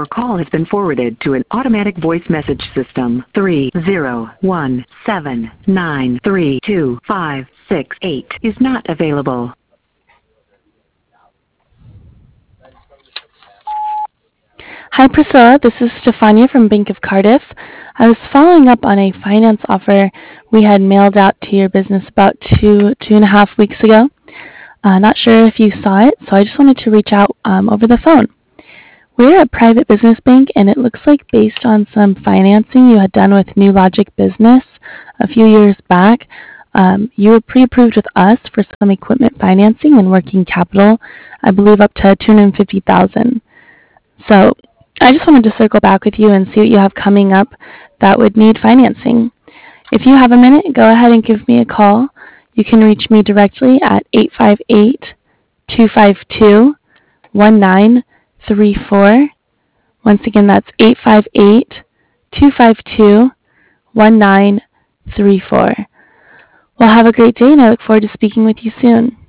Your call has been forwarded to an automatic voice message system. 301-793-2568 is not available. Hi Priscilla, this is Stefania from Bank of Cardiff. I was following up on a finance offer we had mailed out to your business about two and a half weeks ago. Not sure if you saw it, so I just wanted to reach out over the phone. We're a private business bank, and it looks like based on some financing you had done with New Logic Business a few years back, you were pre-approved with us for some equipment financing and working capital, I believe up to $250,000. So I just wanted to circle back with you and see what you have coming up that would need financing. If you have a minute, go ahead and give me a call. You can reach me directly at 858-252-1934. Once again, that's 858-252-1934. Well, have a great day, and I look forward to speaking with you soon.